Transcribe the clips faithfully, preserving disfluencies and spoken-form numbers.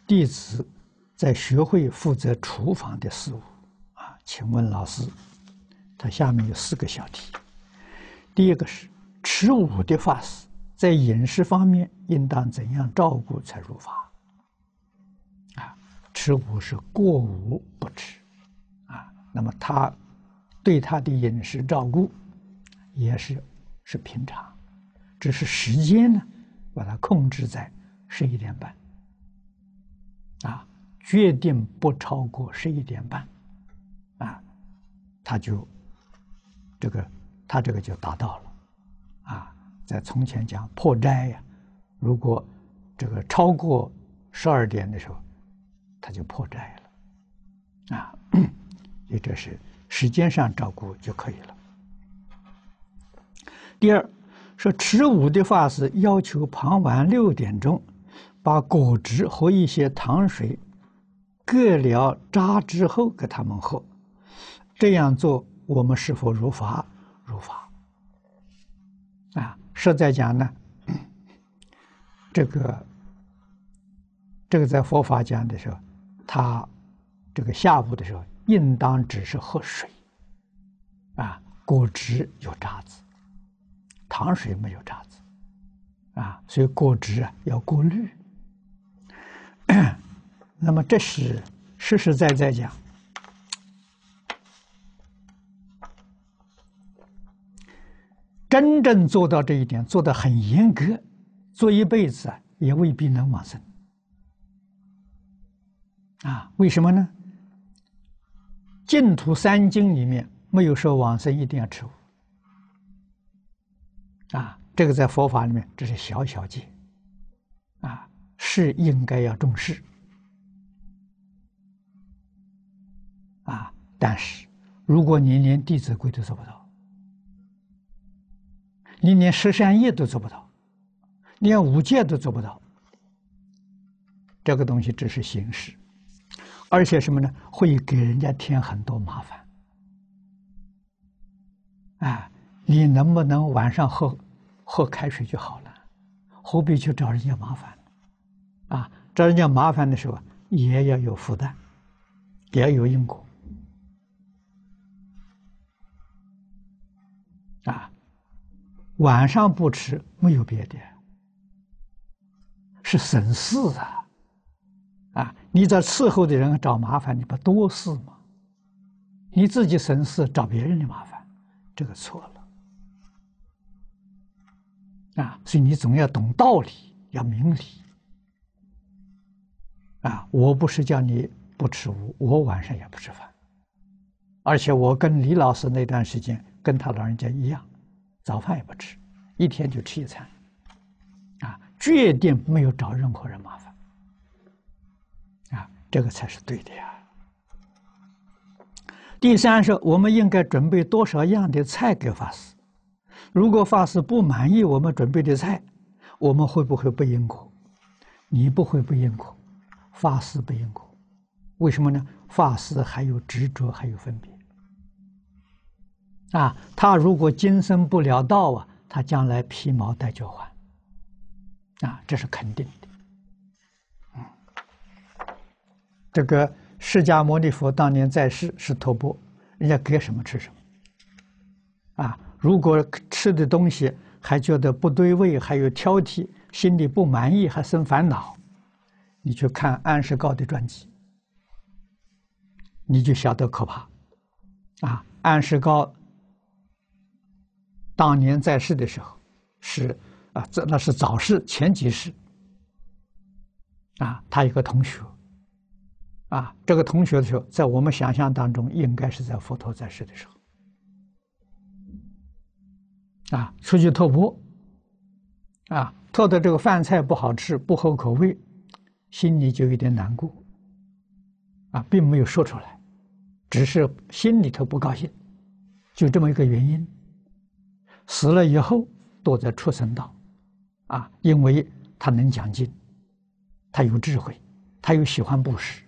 弟子在学会负责厨房的事务啊，请问老师，他下面有四个小题。第一个是持午的法师在饮食方面应当怎样照顾才入法？啊，持午是过午不吃啊，那么他对他的饮食照顾也是是平常，只是时间呢，把它控制在十一点半。啊，决定不超过十一点半，啊，他就这个他这个就达到了，啊，在从前讲破斋呀，如果这个超过十二点的时候，他就破斋了，啊，也这是时间上照顾就可以了。第二，说持午的法师要求傍晚六点钟。把果汁和一些糖水各了渣之后给他们喝，这样做我们是否如法？如法。啊，实在讲呢，这个这个在佛法讲的时候，他这个下午的时候，应当只是喝水，啊，果汁有渣子，糖水没有渣子，啊，所以果汁啊要过滤。那么这是实实在在讲，真正做到这一点，做得很严格，做一辈子啊，也未必能往生。啊，为什么呢？净土三经里面没有说往生一定要持午。啊，这个在佛法里面这是小小戒，啊。是应该要重视啊，但是如果你连《弟子规》都做不到，你连十善业都做不到，连五戒都做不到，这个东西只是形式，而且什么呢？会给人家添很多麻烦。啊，你能不能晚上喝喝开水就好了？何必去找人家麻烦？啊，找人家麻烦的时候，也要有负担，也要有因果。啊，晚上不吃没有别的，是省事啊！啊，你找伺候的人找麻烦，你不多事吗？你自己省事找别人的麻烦，这个错了。啊，所以你总要懂道理，要明理。啊，我不是叫你不吃午，我晚上也不吃饭，而且我跟李老师那段时间跟他老人家一样，早饭也不吃，一天就吃一餐，啊，决定没有找任何人麻烦，啊，这个才是对的呀。第三是，我们应该准备多少样的菜给法师？如果法师不满意我们准备的菜，我们会不会不因果？你不会不因果。法师不因果，为什么呢？法师还有执着，还有分别。啊，他如果今生不了道啊，他将来披毛戴脚还。啊，这是肯定的。嗯，这个释迦牟尼佛当年在世是托钵，人家给什么吃什么。啊，如果吃的东西还觉得不对味，还有挑剔，心里不满意，还生烦恼。你去看安世高的传记，你就晓得可怕。啊，安世高当年在世的时候，是啊，这那是早世前几世。啊，他有个同学，啊，这个同学的时候，在我们想象当中，应该是在佛陀在世的时候。啊，出去托钵，啊，托的这个饭菜不好吃，不合口味。心里就有点难过，啊，并没有说出来，只是心里头不高兴，就这么一个原因。死了以后堕在畜生道，啊，因为他能讲经，他有智慧，他又喜欢布施，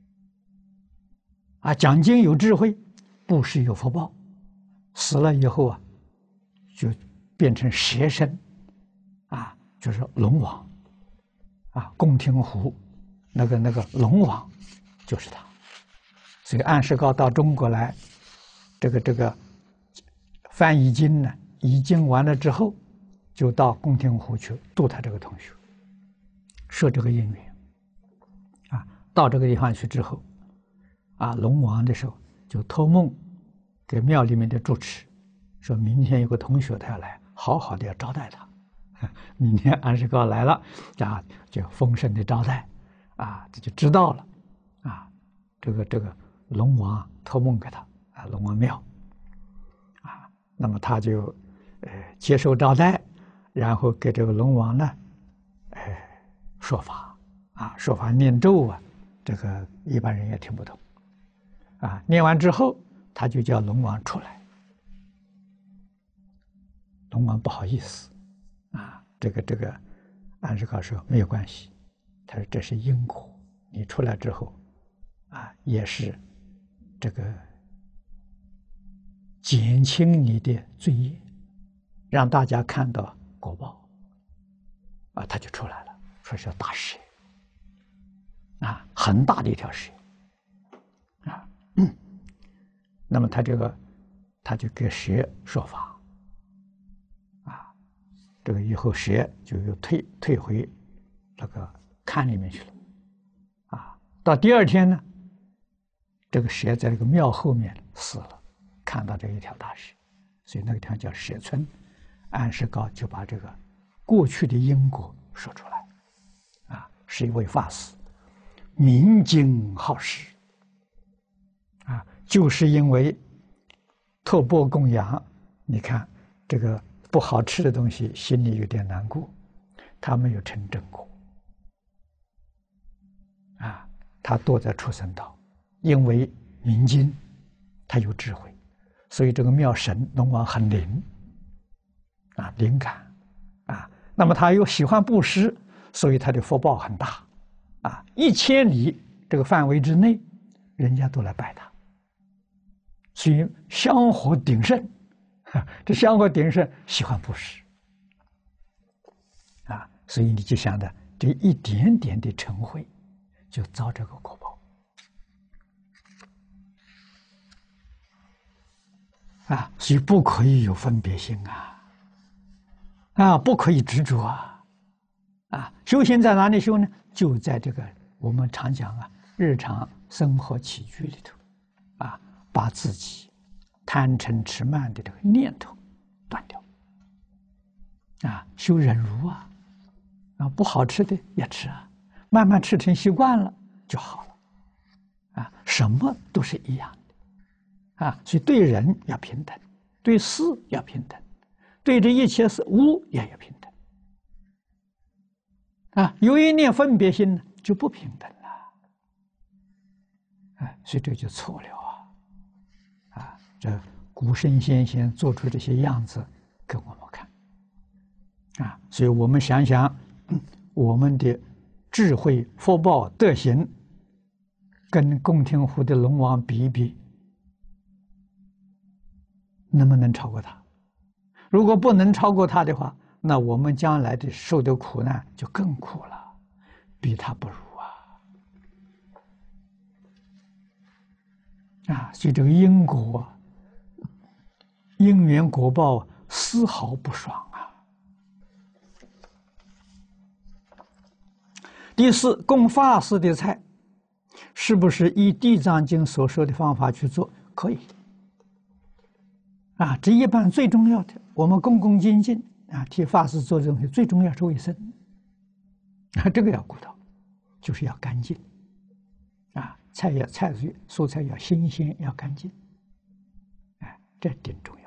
啊，讲经有智慧，布施有福报，死了以后啊，就变成蛇身，啊，就是龙王。啊，宫廷湖那个那个龙王就是他。所以安世高到中国来，这个这个翻译经呢，译经完了之后，就到宫廷湖去度他这个同学，设这个因缘。啊，到这个地方去之后，啊，龙王的时候就托梦给庙里面的住持，说明天有个同学他要来，好好的要招待他。明天安世高来了，啊，就丰盛的招待，啊，这就知道了，啊，这个这个龙王托梦给他，啊，龙王庙，啊，那么他就，呃，接受招待，然后给这个龙王呢，呃，说法，啊，说法念咒啊，这个一般人也听不懂，啊，念完之后，他就叫龙王出来，龙王不好意思。啊，这个这个，安世高说没有关系，他说这是因果，你出来之后，啊，也是这个减轻你的罪业，让大家看到果报，啊，他就出来了，说是大蛇，啊，很大的一条蛇，啊，嗯，那么他这个，他就给蛇说法。这个以后蛇就又退退回那个龛里面去了，啊，到第二天呢，这个蛇在这个庙后面死了，看到这一条大蛇，所以那个地方叫蛇村。安世高就把这个过去的因果说出来，啊，是一位法师，明经好施，啊，就是因为托钵供养，你看这个。不好吃的东西，心里有点难过，他没有成正果，啊，他躲在畜生道，因为明经，他有智慧，所以这个庙神龙王很灵，啊，灵感，啊，那么他又喜欢布施，所以他的福报很大，啊，一千里这个范围之内，人家都来拜他，所以香火鼎盛。这香火鼎盛，喜欢布施，啊，所以你就想着这一点点的嗔恚，就遭这个果报，啊，所以不可以有分别心啊，啊，不可以执着啊，啊，修行在哪里修呢？就在这个我们常讲啊，日常生活起居里头，啊，把自己。贪嗔痴慢的这个念头断掉，啊，修忍辱啊，啊，不好吃的也吃啊，慢慢吃成习惯了就好了，啊，什么都是一样的，啊，所以对人要平等，对事要平等，对这一切事物也要平等，啊，有一念分别心呢，就不平等了，啊，所以这就错了啊，啊。这古圣先贤做出这些样子给我们看，啊，所以我们想想，我们的智慧、福报、德行，跟宫廷湖的龙王比一比，能不能超过他？如果不能超过他的话，那我们将来的受的苦难就更苦了，比他不如啊！啊，所以这个因果。因缘果报丝毫不爽啊！第四，供法师的菜，是不是依《地藏经》所说的方法去做？可以。啊，这一般最重要的，我们恭恭敬敬啊，替法师做这东西，最重要是卫生啊，这个要顾到，就是要干净啊，菜要菜蔬蔬菜要新鲜，要干净，哎，这点重要。